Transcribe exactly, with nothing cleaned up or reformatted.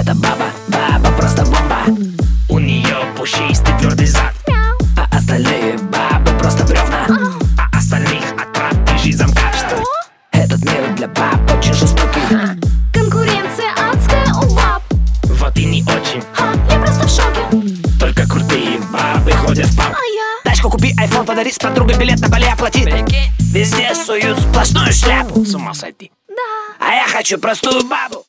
эта баба, баба просто бомба. У нее пушистый твердый зад, а остальные бабы просто бревна. А остальных отправь жизнь замкат. Что? Этот мир для баб очень жестокий. Конкуренция адская у баб. Вот и не очень. Ха, я просто в шоке. Только крутые бабы ходят в паб. А я? Тачку купи, айфон подари, с подругой билет на Бали оплати. Везде суют сплошную шляпу. С ума сойти. Да. А я хочу простую бабу.